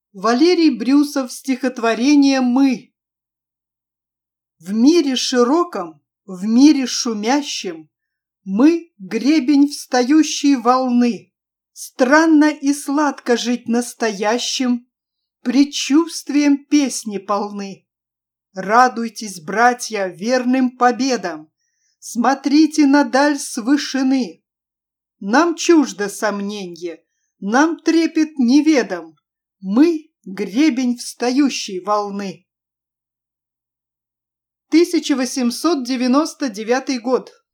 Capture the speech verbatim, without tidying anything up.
Валерий Брюсов, стихотворение «Мы». В мире широком, в мире шумящем мы — гребень встающей волны. Странно и сладко жить настоящим, предчувствием песни полны. Радуйтесь, братья, верным победам, смотрите на даль с вышины. Нам чуждо сомненье, нам трепет неведом, мы — гребень встающей волны. тысяча восемьсот девяносто девятый год.